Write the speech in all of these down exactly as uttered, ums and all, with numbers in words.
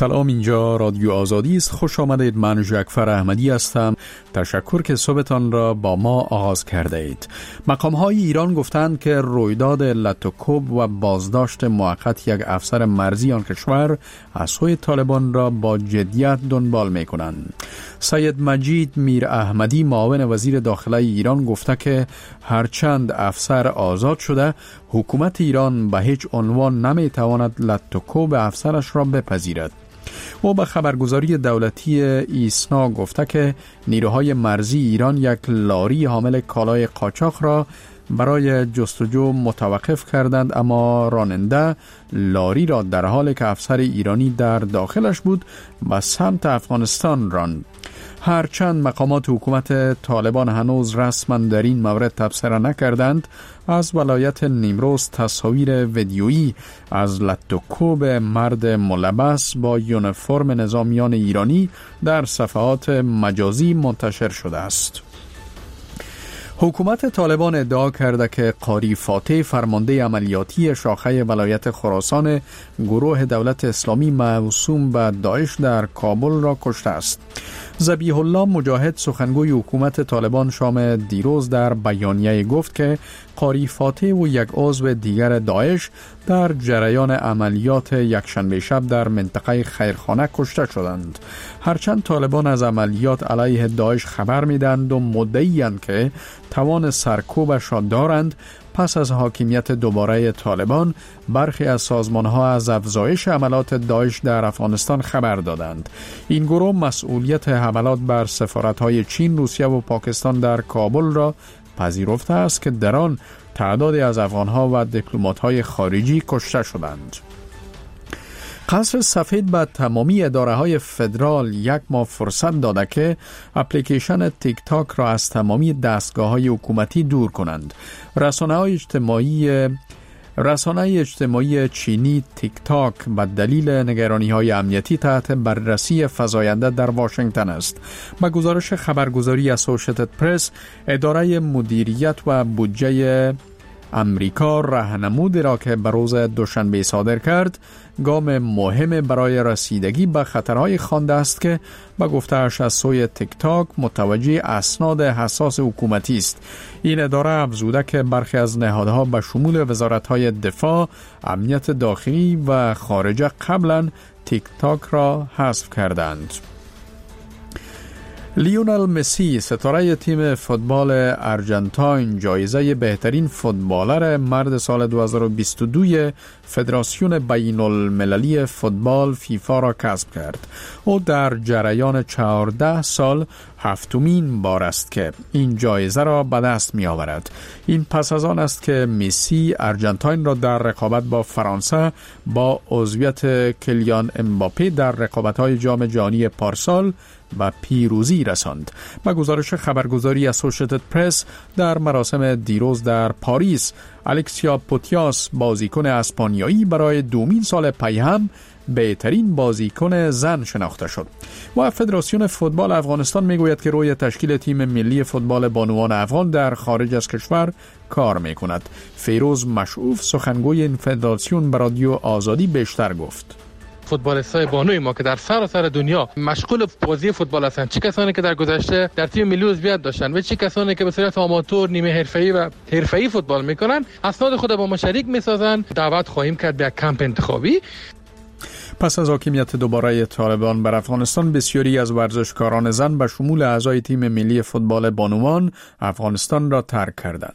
سلام، اینجا رادیو آزادی است. خوش آمدید. من جعفر احمدی هستم. تشکر که صبحتان را با ما آغاز کرده اید. مقام‌های ایران گفتند که رویداد لطوکوب و بازداشت موقت یک افسر مرزی آن کشور از سوی طالبان را با جدیت دنبال می‌کنند. سید مجید میر احمدی معاون وزیر داخله ایران گفته که هرچند افسر آزاد شده، حکومت ایران به هیچ عنوان نمی‌تواند لطوکوب افسرش را بپذیرد. او به خبرگزاری دولتی ایسنا گفته که نیروهای مرزی ایران یک لاری حامل کالای قاچاق را برای جستجو متوقف کردند، اما راننده لاری را در حالی که افسر ایرانی در داخلش بود به سمت افغانستان راند. هرچند مقامات حکومت طالبان هنوز رسما در این مورد تبصره نکردند، از ولایت نیمروز تصاویر ویدیویی از لطوکوب مرد ملبس با یونیفرم نظامیان ایرانی در صفحات مجازی منتشر شده است. حکومت طالبان ادعا کرده که قاری فاتح، فرمانده عملیاتی شاخه ولایت خراسان گروه دولت اسلامی موسوم به داعش در کابل را کشته است. ذبیح الله مجاهد، سخنگوی حکومت طالبان، شام دیروز در بیانیه گفت که قاری فاتح و یک عضو دیگر داعش در جریان عملیات یکشنبه شب در منطقه خیرخانه کشته شدند. هرچند طالبان از عملیات علیه داعش خبر می‌دهند و مدعی‌اند که توان سرکوبش را دارند، پس از حاکمیت دوباره طالبان برخی از سازمان‌ها از افزایش حملات داعش در افغانستان خبر دادند. این گروه مسئولیت حملات بر سفارت‌های چین، روسیه و پاکستان در کابل را پذیرفته است که در آن تعدادی از افغان‌ها و دیپلمات‌های خارجی کشته شدند. قصر سفید به تمامی اداره‌های فدرال یک ماه فرصت داده که اپلیکیشن تیک تاک را از تمامی دستگاه‌های حکومتی دور کنند. رسانه‌های اجتماعی رسانه اجتماعی چینی تیک تاک به دلیل نگرانی‌های امنیتی تحت بررسی فزاینده در واشنگتن است. با گزارش خبرگزاری اسوسییتد پرس، اداره مدیریت و بودجه امریکا راهنمودی را که به روز دوشنبه صادر کرد، گام مهم برای رسیدگی به خطرهای خوانده است که به گفته‌اش از سوی تیک تاک متوجه اسناد حساس حکومتی است. این اداره افزوده که برخی از نهادها به شمول وزارت‌های دفاع، امنیت داخلی و خارجه قبلا تیک تاک را حذف کردند. لیونل مسی، ستاره تیم فوتبال آرژانتین، جایزه بهترین فوتبالر مرد سال دو هزار و بیست و دو فدراسیون بین المللی فوتبال فیفا را کسب کرد. او در جریان چهارده سال هفتمین بار است که این جایزه را به دست می آورد. این پس از آن است که مسی آرژانتین را در رقابت با فرانسه با عضویت کلیان امباپه در رقابت‌های جام جهانی پارسال و پیروزی رساند. با گزارش خبرگزاری اسوسییتد پرس، در مراسم دیروز در پاریس، الکسیا پوتیاس، بازیکن اسپانیایی، برای دومین سال پی هم بهترین بازیکن زن شناخته شد. و فدراسیون فوتبال افغانستان میگوید که روی تشکیل تیم ملی فوتبال بانوان افغان در خارج از کشور کار میکند. فیروز مشعوف، سخنگوی این فدراسیون، به رادیو آزادی بیشتر گفت. فوتبالیستای بانوی ما که در سراسر دنیا مشغول بازی فوتبال هستند، چه کسانی که در گذشته در تیم ملی عضویت داشتند و چه کسانی که به صورت آماتور، نیمه حرفه‌ای و حرفه‌ای فوتبال میکنند، اسناد خود با ما شریک میسازند. دعوت خواهیم کرد به یک کمپ انتخابی. پس از حاکمیت دوباره طالبان بر افغانستان، بسیاری از ورزشکاران زن به شمول اعضای تیم ملی فوتبال بانوان افغانستان را ترک کردند.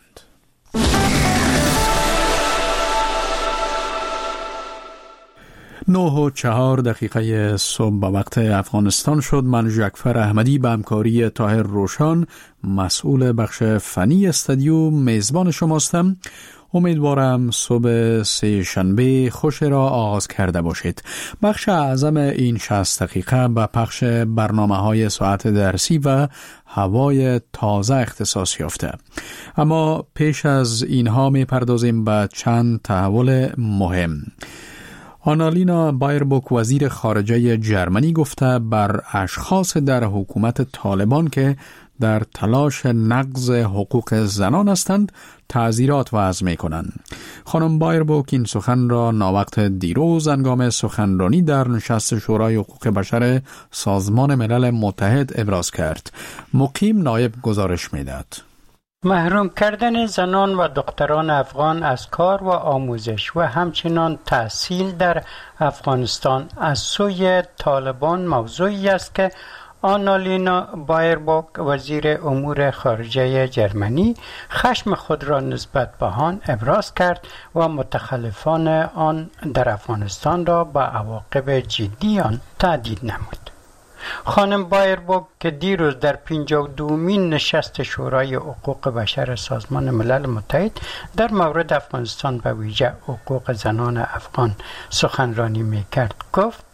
نه و چهار دقیقه صبح به وقت افغانستان شد. من جعفر احمدی به همکاری طاهر روشان، مسئول بخش فنی استودیو، میزبان شماستم. امیدوارم صبح سه شنبه خوش را آغاز کرده باشید. بخش اعظم این شصت دقیقه به پخش برنامه‌های ساعت درسی و هوای تازه اختصاص یافته. اما پیش از اینها می پردازیم به چند تحول مهم. آنالینا بایربوک وزیر خارجه جرمنی گفته بر اشخاص در حکومت طالبان که در تلاش نقض حقوق زنان هستند تعزیرات وضع می کنند. خانم بایربوک این سخن را ناوقت دیروز هنگام سخنرانی در نشست شورای حقوق بشر سازمان ملل متحد ابراز کرد. مقیم نایب گزارش می داد. محروم کردن زنان و دختران افغان از کار و آموزش و همچنین تحصیل در افغانستان از سوی طالبان موضوعی است که آنالینا بایربوک وزیر امور خارجه جرمنی خشم خود را نسبت به آن ابراز کرد و متخلفان آن در افغانستان را با عواقب جدی آن تهدید نمود. خانم بایربوک که دیروز در پنجاه و دومین نشست شورای حقوق بشر سازمان ملل متحد در مورد افغانستان و ویژه حقوق زنان افغان سخنرانی می‌کرد گفت: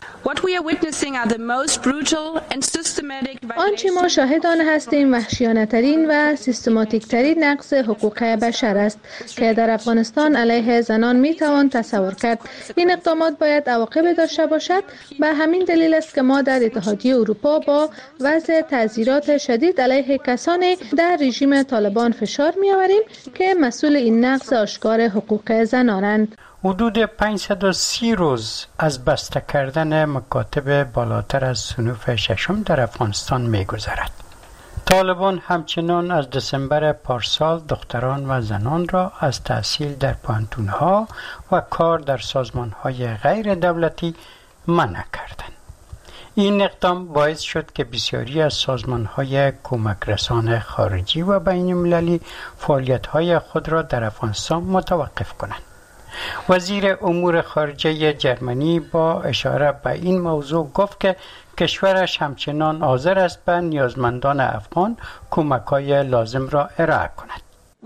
آنچه ما شاهد آن هستیم وحشیانه‌ترین و سیستماتیک‌ترین نقض حقوق بشر است که در افغانستان علیه زنان می‌توان تصور کرد. این اقدامات باید عواقب داشته باشد. به همین دلیل است که ما در اتحادیه اروپا با وضع تعزیرات شدید علیه کسانی در رژیم طالبان فشار می‌آوریم که مسئول این نقض آشکار حقوق زنانند. حدود پانصد و سی روز از بسته کردن مکاتب بالاتر از صنف ششم در افغانستان می‌گذرد. طالبان همچنان از دسامبر پارسال دختران و زنان را از تحصیل در پانتونها و کار در سازمان‌های غیر دولتی منع کردند. این اقدام باعث شد که بسیاری از سازمان‌های کمک رسان خارجی و بین‌المللی فعالیت‌های خود را در افغانستان متوقف کنند. وزیر امور خارجه جرمنی با اشاره به این موضوع گفت که کشورش همچنان حاضر است به نیازمندان افغان کمک‌های لازم را ارائه کند.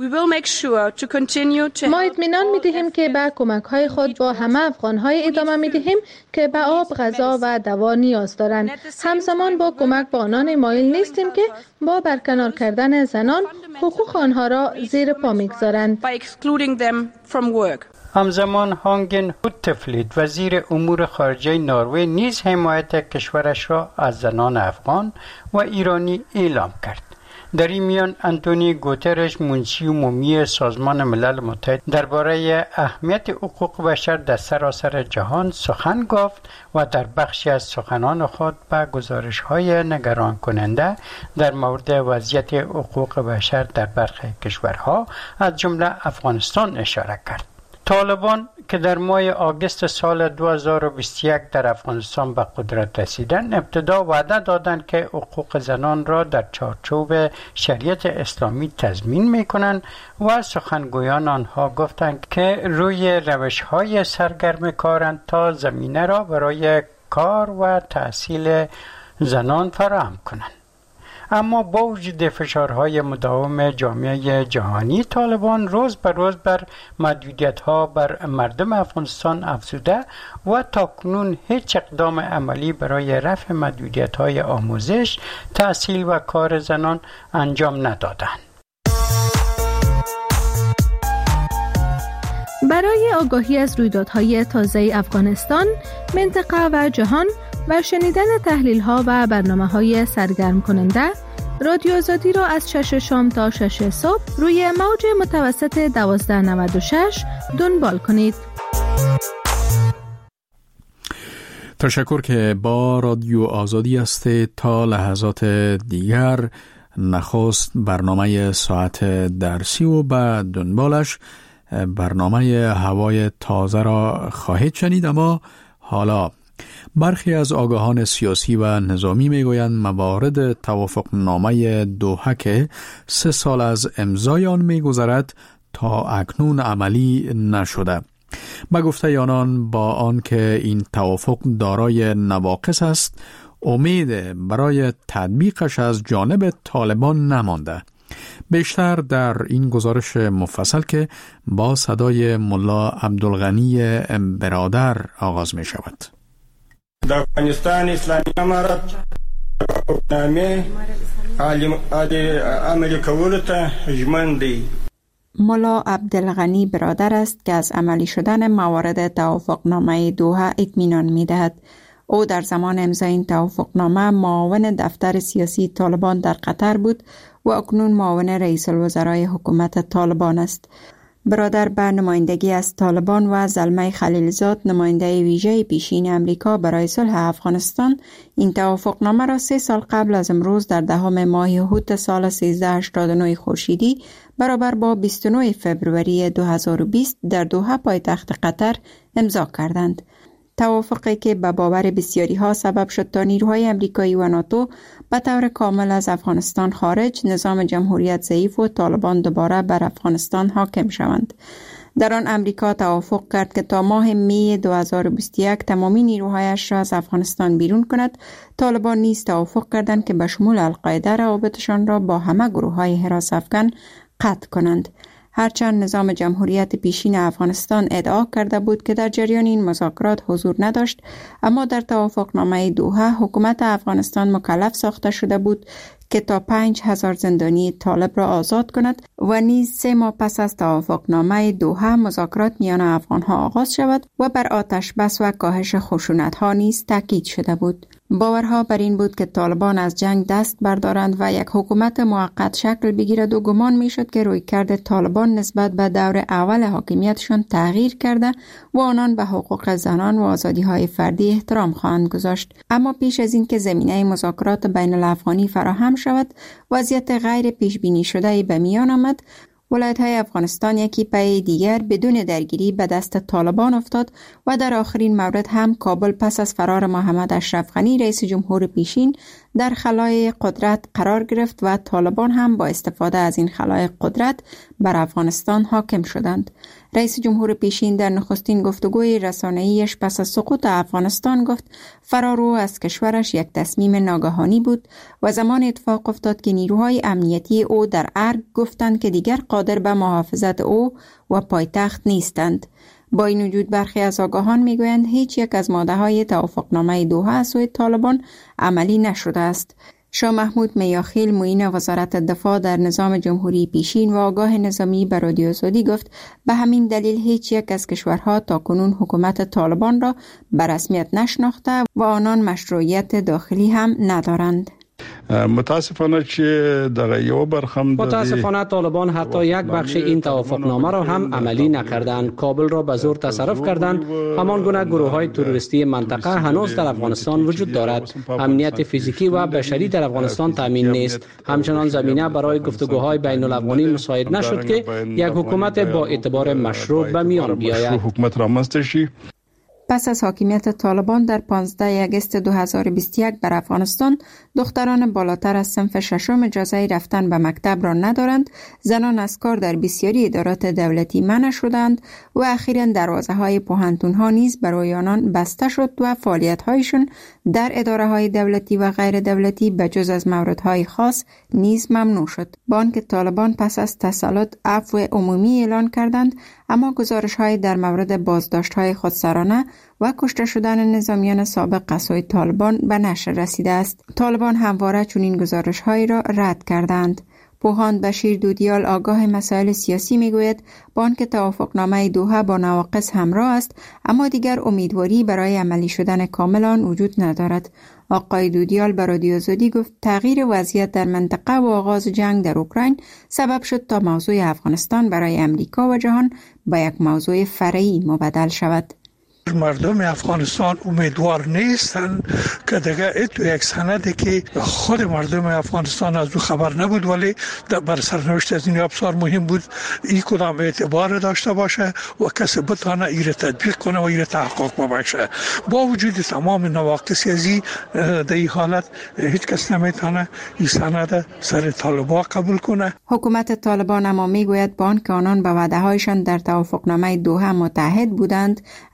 ما اطمینان می‌دهیم که به کمک‌های خود با همه افغان‌های ادامه می‌دهیم که به آب، غذا و دوا نیاز دارند. همزمان با کمک به آنان مایل نیستیم که با برکنار کردن زنان حقوق آنها را زیر پا می‌گذارند. همزمان هانگن هوتفلید وزیر امور خارجه نروژ نیز حمایت کشورش را از زنان افغان و ایرانی اعلام کرد. در این میان انتونی گوترش منشی عمومی سازمان ملل متحد درباره اهمیت حقوق بشر در سراسر جهان سخن گفت و در بخشی از سخنان خود به گزارش‌های نگران کننده در مورد وضعیت حقوق بشر در برخی کشورها از جمله افغانستان اشاره کرد. طالبان که در ماه آگوست سال دو هزار و بیست و یک در افغانستان به قدرت رسیدند، ابتدا وعده دادند که حقوق زنان را در چارچوب شریعت اسلامی تضمین می‌کنند و سخنگویان آنها گفتند که روی روش‌های سرگرم کارند تا زمینه را برای کار و تحصیل زنان فراهم کنند. اما با وجود فشارهای مداوم جامعه جهانی، طالبان روز به روز بر محدودیت‌ها بر مردم افغانستان افزوده و تاکنون هیچ اقدام عملی برای رفع محدودیت‌های آموزش، تحصیل و کار زنان انجام ندادند. برای آگاهی از رویدادهای تازه افغانستان، منطقه و جهان و شنیدن تحلیل‌ها و برنامه‌های سرگرم کننده، رادیو آزادی را از شش شام تا شش صبح روی موج متوسط دوازده نود و شش دنبال کنید. تشکر که با رادیو آزادی هستید. تا لحظات دیگر نخست برنامه ساعت درسی و بعد دنبالش برنامه هوای تازه را خواهید شنید. اما حالا برخی از آگاهان سیاسی و نظامی میگویند موارد توافق نامه دوحه که سه سال از امضای آن میگذرد تا اکنون عملی نشده. به گفته آنان با آن که این توافق دارای نواقص است، امید برای تطبیقش از جانب طالبان نمانده. بیشتر در این گزارش مفصل که با صدای ملا عبدالغنی برادر آغاز می شود. د افغانستان اسلامي امارت حکومت عملی کولو ته ژمن دی. ملا عبدالغنی برادر است که از عملی شدن موارد توافقنامه دوحه اطمینان می‌دهد. او در زمان امضای این توافقنامه معاون دفتر سیاسی طالبان در قطر بود و اکنون معاون رئیس الوزرای حکومت طالبان است. برادر به نمایندگی از طالبان و زلمه خلیلزاد نماینده ویژه پیشین امریکا برای صلح افغانستان این توافقنامه را سه سال قبل از امروز در دهم ماه هوت سال سیزده هشتاد و نه خورشیدی برابر با بیست و نه فوریه دو هزار و بیست در دوحه پایتخت قطر امضا کردند. توافقی که به باور بسیاری ها سبب شد تا نیروهای امریکایی و ناتو به طور کامل از افغانستان خارج، نظام جمهوریت ضعیف و طالبان دوباره بر افغانستان حاکم شوند. در آن امریکا توافق کرد که تا ماه می دو هزار و بیست و یک تمامی نیروهایش را از افغانستان بیرون کند. طالبان نیز توافق کردند که به شمول القاعده روابطشان را با همه گروه‌های حراس افغان قطع کنند. هرچند نظام جمهوریت پیشین افغانستان ادعا کرده بود که در جریان این مذاکرات حضور نداشت، اما در توافقنامه دوحه حکومت افغانستان مکلف ساخته شده بود که تا پنج هزار زندانی طالب را آزاد کند و نیز سه ماه پس از توافقنامه دوحه مذاکرات میان افغانها آغاز شود و بر آتش بس و کاهش خشونت‌ها نیز تاکید شده بود. باورها بر این بود که طالبان از جنگ دست بردارند و یک حکومت موقت شکل بگیرد و گمان میشد که رویکرد طالبان نسبت به دور اول حاکمیتشان تغییر کرده و آنان به حقوق زنان و آزادی‌های فردی احترام خواهند گذاشت. اما پیش از این که زمینه مذاکرات بین الافغانی فراهم شود، وضعیت غیر پیش بینی شده به میان آمد. ولایت‌های افغانستان یکی پی دیگر بدون درگیری به دست طالبان افتاد و در آخرین مورد هم کابل پس از فرار محمد اشرف غنی رئیس جمهور پیشین در خلای قدرت قرار گرفت و طالبان هم با استفاده از این خلای قدرت بر افغانستان حاکم شدند. رئیس جمهور پیشین در نخستین گفتگوی رسانه‌ایش پس از سقوط افغانستان گفت فرار او از کشورش یک تصمیم ناگهانی بود و زمان اتفاق افتاد که نیروهای امنیتی او در ارگ گفتند که دیگر قادر به محافظت او و پایتخت نیستند. با این وجود برخی از آگاهان میگویند هیچ یک از ماده‌های توافقنامه دوحه از سوی طالبان عملی نشده است. شاه محمود میاخیل معین وزارت دفاع در نظام جمهوری پیشین و آگاه نظامی به رادیو آزادی گفت به همین دلیل هیچ یک از کشورها تاکنون حکومت طالبان را به رسمیت نشناخته و آنان مشروعیت داخلی هم ندارند. متاسفانه که در یو برخم متاسفانه طالبان حتی یک بخش این توافقنامه را هم عملی نکردند. کابل را به زور تصرف کردند. همان گونه گروه‌های تروریستی منطقه هنوز در افغانستان وجود دارد. امنیت فیزیکی و بشری در افغانستان تامین نیست. همچنان زمینه برای گفتگوهای بین الافغانی مساعد نشد که یک حکومت با اعتبار مشروع به میان بیاید. حکومت را مستشی پس از حاکمیت طالبان در پانزده آگوست دو هزار و بیست و یک بر افغانستان، دختران بالاتر از صنف ششم اجازه رفتن به مکتب را ندارند، زنان از کار در بسیاری ادارات دولتی منع شدند و اخیراً دروازه‌های پوهنتون‌ها نیز برای آنان بسته شد و فعالیت‌هایشان در اداره‌های دولتی و غیر دولتی به جز از موردهای خاص نیز ممنوع شد. با آنکه طالبان پس از تسلط عفو عمومی اعلان کردند، اما گزارش‌های در مورد بازداشت‌های خودسرانه و کشته شدن نظامیان سابق از سوی طالبان به نشر رسیده است. طالبان همواره چنین گزارش‌هایی را رد کردند. پوهاند بشیر دودیال آگاه مسائل سیاسی میگوید با آنکه توافقنامه دوحه با نواقص همراه است، اما دیگر امیدواری برای عملی شدن کامل آن وجود ندارد. آقای دودیال به رادیو آزادی گفت تغییر وضعیت در منطقه و آغاز جنگ در اوکراین سبب شد تا موضوع افغانستان برای امریکا و جهان به یک موضوع فرعی مبدل شود. مردم افغانستان امیدوار نیستن که دیگه اتو یک سنده که خود مردم افغانستان از او خبر نبود، ولی بر سرنوشت از این ابزار مهم بود این کدام اعتبار داشته باشه و کسی بتانه ایره تطبیق کنه و ایره تحقق ببخشه. با وجود تمام نواقص ازی در این حالت هیچ کس نمیتونه این سند سر طالبان قبول کنه. حکومت طالبان اما میگوید با آنکه آنان به وعده هایشان در توافقنامه دوحه متحد بودند، امریکا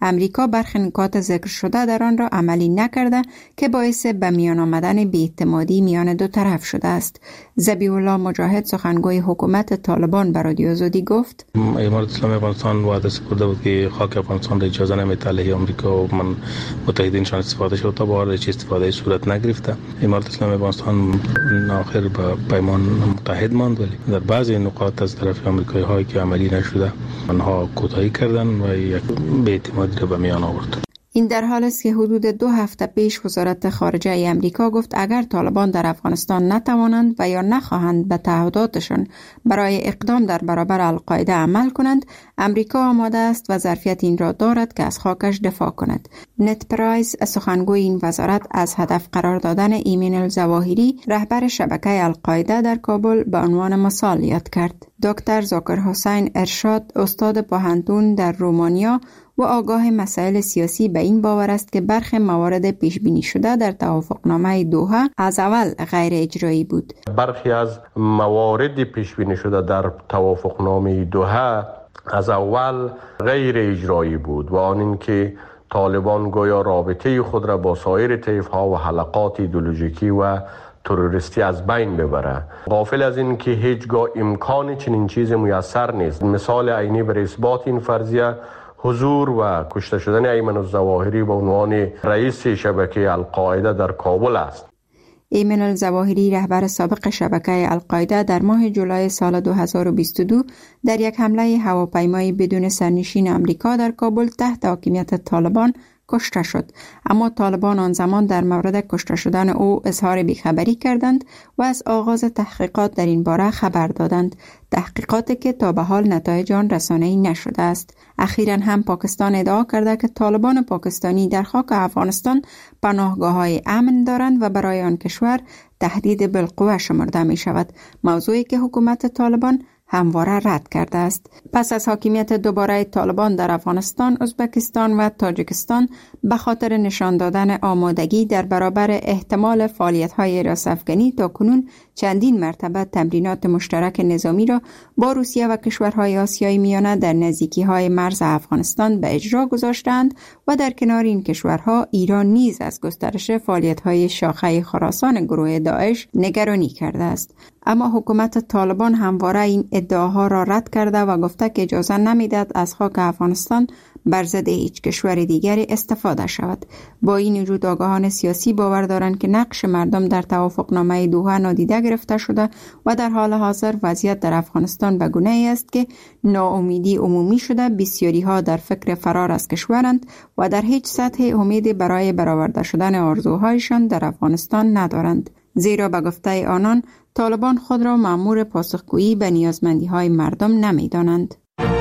امریکا برخی نکات ذکر شده در آن را عملی نکرده که باعث به میان آمدن بی‌اعتمادی میان دو طرف شده است. ذبیح الله مجاهد سخنگوی حکومت طالبان به رادیو آزادی گفت: امارت اسلامی افغانستان وعده سپرده بود که خاک افغانستان را اجازه نمیده علیه آمریکا و من متحدینشان استفاده شد، تا به حال هیچ استفاده صورت نگرفته. امارت اسلامی افغانستان آخر به پیمان متحد ماند، ولی در بعضی نقاط از طرف آمریکایی هایی که عملی نشده آنها کوتاهی کردند و یک بی‌اعتمادی را به میان آورد. این در حال است که حدود دو هفته پیش وزارت خارجه امریکا گفت اگر طالبان در افغانستان نتوانند و یا نخواهند به تعهداتشان برای اقدام در برابر القاعده عمل کنند، امریکا آماده است و ظرفیت این را دارد که از خاکش دفاع کند. نت پرایس سخنگوی این وزارت از هدف قرار دادن ایمن الظواهری رهبر شبکه القاعده در کابل به عنوان مثال یاد کرد. دکتر ذاکر حسین ارشاد، استاد پوهنتون در رومانیا و آگاه مسائل سیاسی، به این باور است که برخی موارد پیش بینی شده در توافقنامه دوحه از اول غیر اجرایی بود. برخی از موارد پیش بینی شده در توافقنامه دوحه از اول غیر اجرایی بود و آن این که طالبان گویا رابطه خود را با سایر طیف‌ها و حلقات ایدئولوژیکی و تروریستی از بین ببره. غافل از این که هیچگاه امکان چنین چیز میسر نیست. مثال عینی بر اثبات این فرضیه حضور و کشته شدن ایمن الظواهری به عنوان رئیس شبکه القاعده در کابل است. ایمن الظواهری رهبر سابق شبکه القاعده در ماه جولای سال دو هزار و بیست و دو در یک حمله هواپیمایی بدون سرنشین امریکا در کابل تحت حاکمیت طالبان کشته شد، اما طالبان آن زمان در مورد کشته شدن او اظهار بیخبری کردند و از آغاز تحقیقات در این باره خبر دادند، تحقیقاتی که تا به حال نتایج آن رسانه‌ای نشده است. اخیراً هم پاکستان ادعا کرده که طالبان پاکستانی در خاک افغانستان پناهگاه‌های امن دارند و برای آن کشور تهدید بالقوه شمرده می شود، موضوعی که حکومت طالبان همواره رد کرده است. پس از حاکمیت دوباره طالبان در افغانستان، ازبکستان و تاجیکستان به خاطر نشان دادن آمادگی در برابر احتمال فعالیت‌های راس‌افکنی تا کنون چندین مرتبه تمرینات مشترک نظامی را با روسیه و کشورهای آسیای میانه در نزدیکی‌های مرز افغانستان به اجرا گذاشتند و در کنار این کشورها ایران نیز از گسترش فعالیت‌های شاخه خراسان گروه داعش نگرانی کرده است. اما حکومت طالبان همواره این ادعاها را رد کرده و گفته که اجازه نمیدهد از خاک افغانستان بر ضد هیچ کشور دیگری استفاده شود. با این وجود آگاهان سیاسی باور دارند که نقش مردم در توافقنامه دوحه نادیده گرفته شده و در حال حاضر وضعیت در افغانستان به گونه‌ای است که ناامیدی عمومی شده، بسیاری ها در فکر فرار از کشورند و در هیچ سطح امیدی برای برآورده شدن آرزوهایشان در افغانستان ندارند، زیرا به گفته آنان طالبان خود را مأمور پاسخگویی به نیازمندی‌های مردم نمی‌دانند.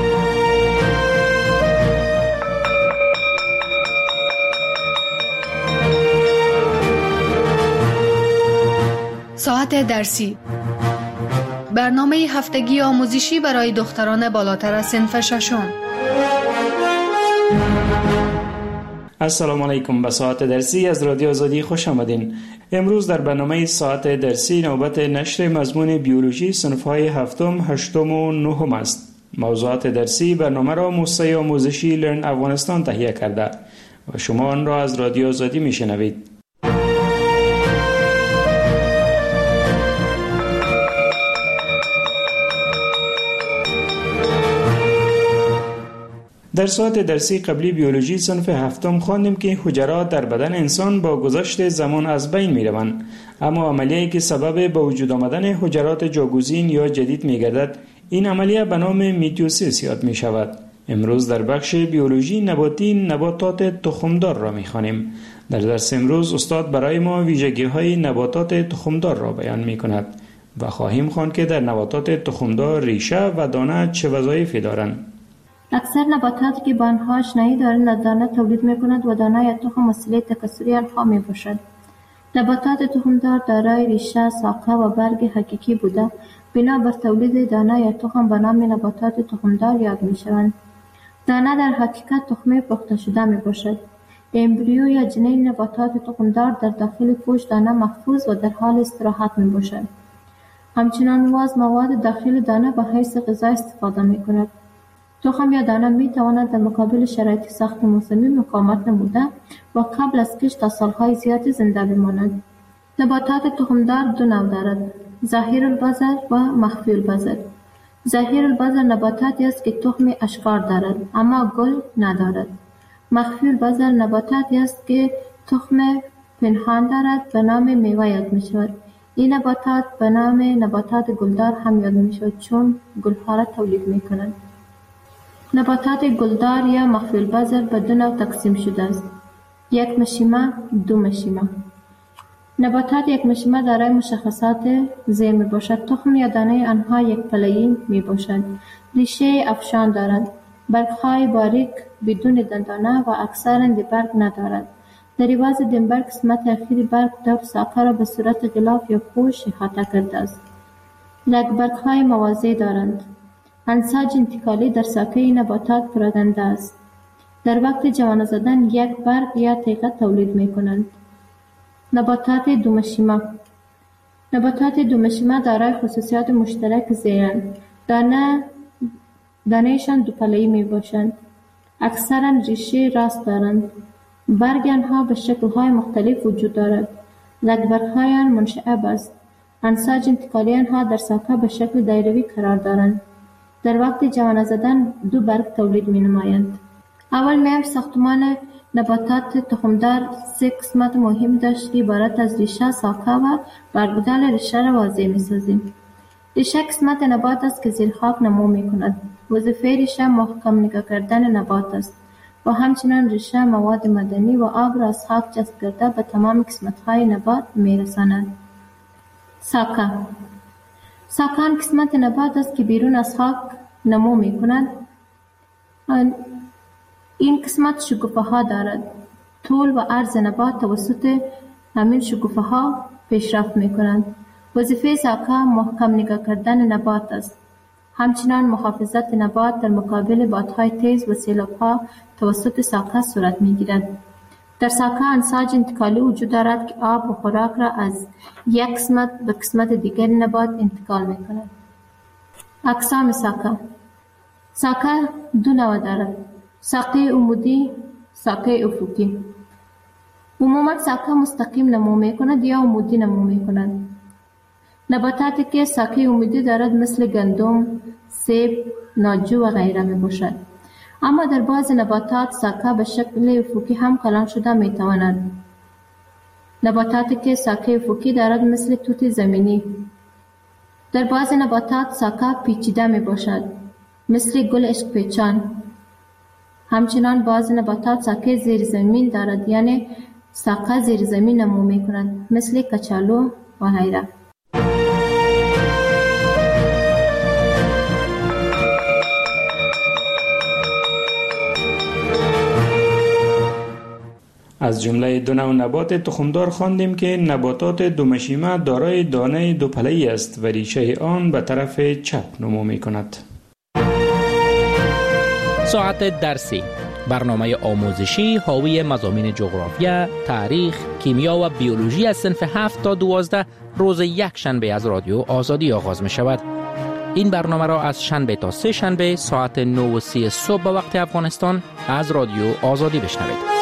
ساعت درسی، برنامه هفتگی آموزشی برای دختران بالاتر از صنف ششم. السلام علیکم، به ساعت درسی از رادیو آزادی خوش آمدین. امروز در برنامه ساعت درسی نوبت نشر مضمون بیولوژی صنف‌های هفتم، هشتم و نهم است. موضوعات درسی برنامه را موسسه آموزشی لرن افغانستان تهیه کرده و شما آن را از رادیو آزادی میشنوید. در ساعت درسی قبلی بیولوژی صنف هفتم خواندیم که حجرات در بدن انسان با گذشت زمان از بین می روند، اما عملیه‌ای که سبب به وجود آمدن حجرات جاگزین یا جدید می گردد، این عملیه به نام میتوسیس یاد می شود. امروز در بخش بیولوژی نباتی نباتات تخمدار را می خوانیم. در درس امروز استاد برای ما ویژگی‌های نباتات تخمدار را بیان می کند و خواهیم خواند که در نباتات تخمدار ریشه و دانه چه وظایفی دارند. اکثر نباتاتی که با آنها آشنایی دارند از دانه تولید می‌کنند و دانه یا تخم وسیله تکثری آنها می‌باشد. نباتات تخمدار دارای ریشه، ساقه و برگ حقیقی بوده بنا بر تولید دانه یا تخم به نام نباتات تخمدار یاد می‌شوند. دانه در حقیقت تخمه پخته شده می‌باشد. امبریو یا جنین نباتات تخمدار در داخل پوست دانه محفوظ و در حال استراحت می‌باشد. همچنان واز مواد داخل دانه به حیث غذا استفاده می‌کند. تخم یا دانه می تواند در مقابل شرایط سخت موسمی مقاومت نموده و قبل از کشت تا سالهای زیادی زنده بماند. نباتات تخمدار دو نوع دارد: ظاهر البذر و مخفی البذر. ظاهر البذر نباتاتی است که تخم اشکار دارد اما گل ندارد. مخفی البذر نباتاتی است که تخم پنهان دارد به نام میوه یاد می شود. این نباتات به نام نباتات گلدار هم یاد می شود چون گلها را تولید می کنند. نباتات گلدار یا مخفی البذر به دو نوع تقسیم شده است: یک مشیمه، دو مشیمه. نباتات یک مشیمه دارای مشخصات زیر می باشد. تخم یا دانه آنها یک پله‌ای می باشد. ریشه افشان دارد. برگ‌های باریک بدون دندانه و اکثراً برگ ندارد. در عوض دنبر قسمت اخیر برگ دور ساقه را به صورت غلاف یا پوش احاطه کرده است. برگ‌های موازی دارند. انساج انتقالی در ساقه این نباتات پراکنده است. در وقت جوانه زدن یک برگ یا تیغه تولید می کنند. نباتات دومشیمه. نباتات دومشیمه دارای خصوصیات مشترک زیرند: دانه دانهشان دو پله‌ای می باشند. اکثراً ریشه راست دارند. برگ آنها به شکل‌های مختلف وجود دارد. لگبرگ‌های آن منشعب است. انساج انتقالی آنها در ساقه به شکل دایروی قرار دارند. در وقت جوانه زدن دو برگ تولید می نمایند. اول می‌ایم ساختمان نباتات تخمدار سه قسمت مهم داشت که عبارت از ریشه، ساقه و برگودال ریشه را واضح می‌سازیم. ریشه قسمت نبات است که زیر خاک نمو می‌کند. وظیفه ریشه محکم نگاه کردن نبات است و همچنین ریشه مواد معدنی و آب را از خاک جذب کرده به تمام قسمت‌های نبات می‌رساند. ساقه. ساقه آن قسمت نبات است که بیرون از خاک نمو می‌کند. این قسمت شکوفه ها دارد. طول و عرض نبات توسط همین شکوفه ها پیشرفت می کنند. وظیفه ساقه محکم نگاه کردن نبات است. همچنان محافظت نبات در مقابل بادهای تیز و سیلاب ها توسط ساقه صورت می گیرد. در ساقه انساج انتقالی وجود دارد که آب و خوراک را از یک قسمت به قسمت دیگر نبات انتقال می کند. اقسام ساقه. ساقه دو نوع دارد: ساقه عمودی، ساقه افقی. عموما ساقه مستقیم نمو می کند یا عمودی نمو می کند. نباتاتی که ساقه عمودی دارد مثل گندم، سیب، ناجو و غیره می باشد. اما در بعض نباتات ساقه به شکل افقی هم کلان شده می تواند. نباتاتی که ساقه افقی دارد مثل توت زمینی. در بعض نباتات ساقه پیچیده می باشد مثل گل عشق پیچان. همچنان بعض نباتات ساقه زیر زمین دارد، یعنی ساقه زیر زمین نمو می کنند مثل کچالو و غیره. از جمله دو نوع نبات تخمدار خواندیم که نباتات دومشیمه دارای دانه دو پله‌ای است و ریشه آن به طرف چپ نمو می کند. ساعت درسی، برنامه آموزشی حاوی مضامین جغرافیا، تاریخ، کیمیا و بیولوژی از صنف هفت تا دوازده روز یک شنبه از رادیو آزادی آغاز می شود. این برنامه را از شنبه تا سه شنبه ساعت نه و سی صبح به وقت افغانستان از رادیو آزادی بشنوید.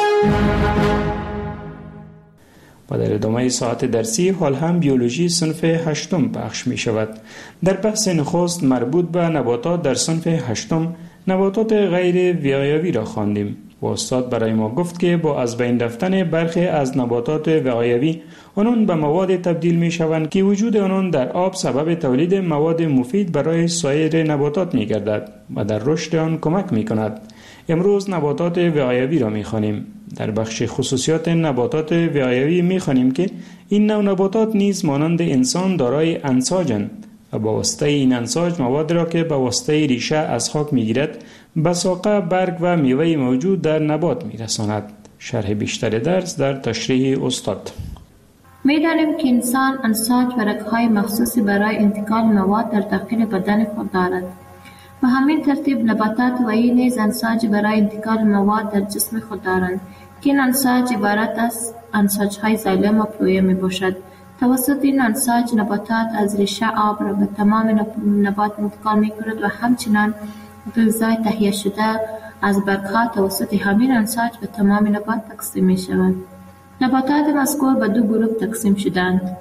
و در ادامه ساعت درسی حال هم بیولوژی صنف هشتم پخش می شود. در بحث نخست مربوط به نباتات در صنف هشتم نباتات غیر وقایوی را خواندیم و استاد برای ما گفت که با از بین رفتن برخی از نباتات وقایوی آنان به مواد تبدیل می شوند که وجود آنان در آب سبب تولید مواد مفید برای سایر نباتات می گردد و در رشد آن کمک می کند. امروز نباتات وقایوی را می خوانیم. در بخش خصوصیات نباتات وقایوی می خوانیم که این نوع نباتات نیز مانند انسان دارای انساجند و با واسطه این انساج مواد را که با واسطه ریشه از خاک می گیرد به ساقه، برگ و میوه موجود در نبات می رساند. شرح بیشتر درس در تشریح استاد. می دانیم که انسان انساج و رگ‌های مخصوصی برای انتقال مواد در داخل بدن خود دارد. به همین ترتیب نباتات و این نیز انساج برای انتقال مواد در جسم خود دارند که این انساج عبارت از انساج‌های زایلم و پلویه می باشد. توسط این انساج نباتات از ریشه آب را به تمام نبات انتقال می کند و همچنان غذای تهیه شده از برگ‌ها توسط همین انساج به تمام نبات تقسیم می شود. نباتات مذکور به دو گروه تقسیم شدند.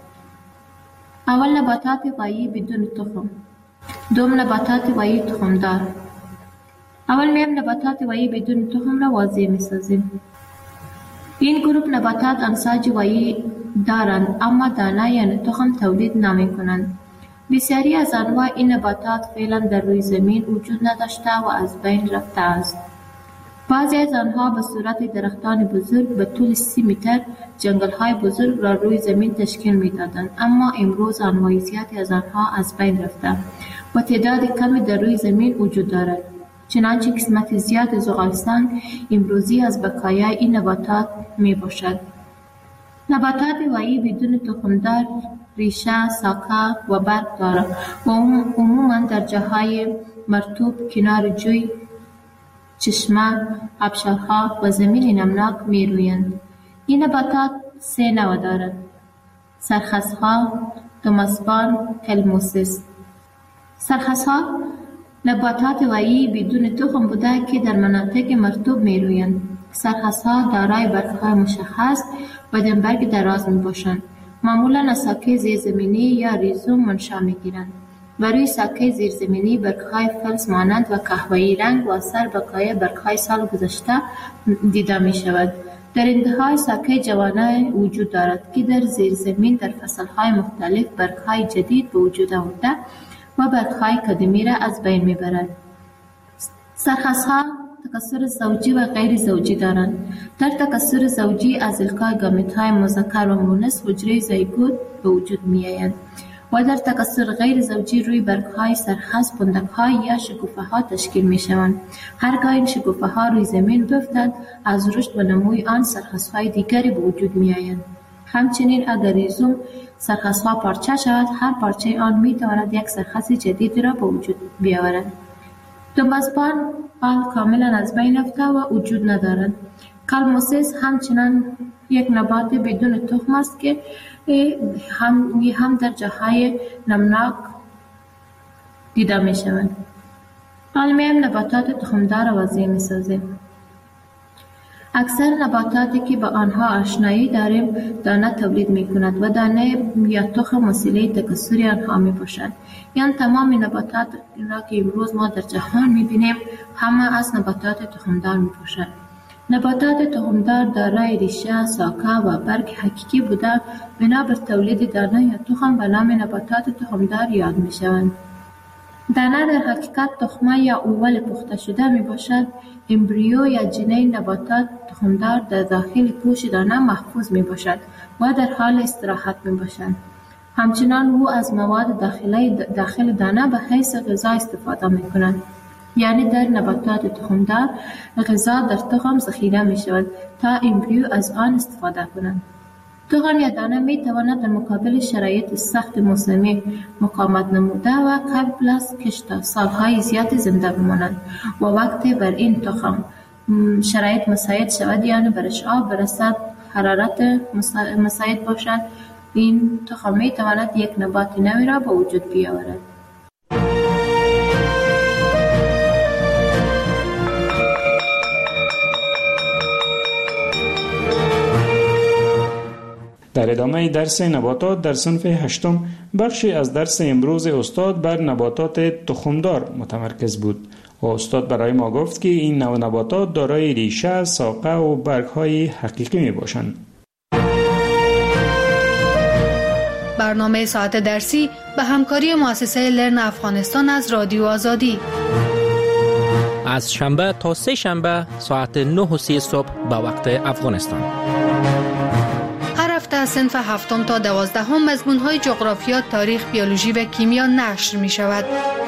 اول نباتات وایی بدون تخم، دوم نباتات وایی تخمدار. اول میم نباتات وایی بدون تخم را واضح می سازیم. این گروه نباتات انساج وایی دارند اما دانه یعنی تخم تولید نمی کنند. بسیاری از انواع این نباتات فعلا در روی زمین وجود نداشته و از بین رفته است. بعضی از آنها به صورت درختان بزرگ به طول سی متر جنگل‌های بزرگ را روی زمین تشکیل می‌دادند، اما امروز انواع زیادی از آنها از بین رفته و تعداد کمی در روی زمین وجود دارد. چنانچه قسمت زیاد زغالستان امروزی از بقایای این نباتات میباشد. نباتات وایی بدون تخمدار ریشه، ساقه و برگ دارد و عموماً در جاهای مرطوب، کنار جوی، چشمه، آبشارها و زمین نمناک می رویند. این نباتات سه نوع دارد: سرخسها، توماسپان، کلموسیس. سرخسها نباتات وایی بدون تخم بوده که در مناطق مرطوب می رویند. سرخسها دارای برگ‌های مشخص و دمبرگ دراز می باشند. معمولاً از ساکه زیرزمینی یا ریزوم منشأ می گیرند. و روی ساکه زیرزمینی برگ‌های فلز مانند و قهوه‌ای رنگ و اثر بقای برگ‌های سال گذشته دیده می شود. در انتهای ساکه جوانه وجود دارد که در زیرزمین در فصل‌های مختلف برگ‌های جدید به وجود آورده و برگ‌های قدیمی را از بین می برد. سرخسها تکثر زوجی و غیر زوجی دارند. در تکثر زوجی از القای گامیت‌های مذکر و مؤنث حجره زیگوت به وجود می‌آید و در تکثر غیر زوجی روی برگ‌های سرخس پندک‌های یا شکوفه‌ها تشکیل می‌شوند. هرگاه این شکوفه‌ها روی زمین بیفتند، از رشد و نموی آن سرخس‌های دیگری به وجود می‌آیند. همچنین اگر ریزوم سرخس‌ها پارچه شود، هر پارچه آن می‌تواند یک سرخس جدید را به وجود بیاورد. توماسپان آن کاملا از بین رفته و وجود ندارد. کلموسیس همچنان یک نبات بدون تخم است که هم هم در جاهای نمناک دیده می شود. علمیم نباتات تخمدار را وضعی می سازیم. اکثر نباتاتی که با آنها آشنایی داریم دانه تولید می کند و دانه یا تخم وسیله تکثری آنها می باشد. یعنی تمام نباتات را که امروز ما در جهان می بینیم همه از نباتات تخمدار می باشد. نباتات تخمدار دارای ریشه، ساقه و برگ حقیقی بوده بنا بر تولید دانه یا تخم به نام نباتات تخمدار یاد می شوند. دانه در حقیقت تخمه یا اول پخته شده می باشد. امبریو یا جنین نباتات تخمدار در داخل پوش دانه محفوظ می باشد و در حال استراحت می باشد. همچنان او از مواد داخلی داخل دانه به حیث غذا استفاده می کند. یعنی در نباتات تخمدار غذا در تخم ذخیره می شود تا امبریو از آن استفاده کنند. تخم یا دانه می تواند در مقابل شرایط سخت موسمی مقاومت نموده و قبل از کشت سالهای زیادی زنده بمانند و وقتی بر این تخم شرایط مساعد شود، یعنی برش آب برسد، حرارت مساعد باشد، این تخم می تواند یک نبات نوی را به وجود بیاورد. در ادامه درس نباتات در صنف هشتم بخشی از درس امروز استاد بر نباتات تخمدار متمرکز بود و استاد برای ما گفت که این نوع نباتات دارای ریشه، ساقه و برگ‌های حقیقی می باشند. برنامه ساعت درسی به همکاری مؤسسه لرن افغانستان از رادیو آزادی از شنبه تا سه شنبه ساعت نه و سی صبح به وقت افغانستان. هفته صنف هفتم تا دوازدهم مضمون‌های جغرافیا، تاریخ، بیولوژی و کیمیا نشر می شود.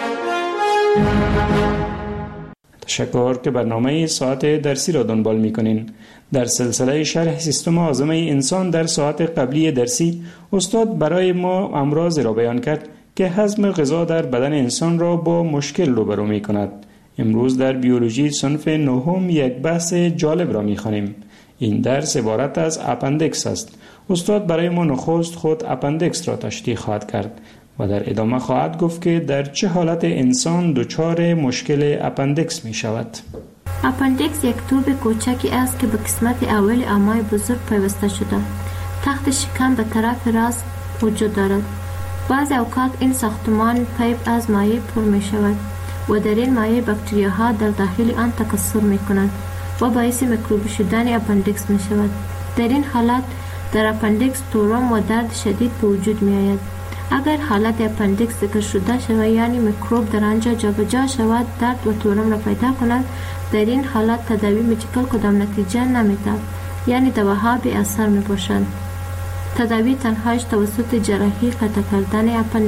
تشکر که برنامه ساعت درسی را دنبال می کنین. در سلسله شرح سیستم هاضمه انسان در ساعت قبلی درسی استاد برای ما امراض را بیان کرد که هضم غذا در بدن انسان را با مشکل روبرو می کند. امروز در بیولوژی صنف نهم یک بحث جالب را می خوانیم. این درس عبارت از اپندکس است. استاد برای ما نخست خود اپندکس را تشریح خواهد کرد. و در ادامه خواهد گفت که در چه حالت انسان دچار مشکل اپندیکس می شود. اپندیکس یک توب کوچکی است که به قسمت اول امعای بزرگ پیوسته شده. تخت شکم به طرف راست وجود دارد. بعض اوقات این ساختمان پیپ از مایع پر می شود و در این مایع باکتریاها در داخل آن تکثر می کنند و باعث میکروبی شدن اپندیکس می شود. در این حالت در اپندیکس تورم و درد شدید به وجود می آید. اگر حالت اپندیکس ذکر شده شود یعنی میکروب در آنجا جابجا شود، درد و تورم را پیدا کند، در این حالت تداوی مدیکال کدام نتیجه نمی‌دهد، یعنی دواها بی اثر می باشند. تداوی تنهایش توسط جراحی قطع کردن اپندیکس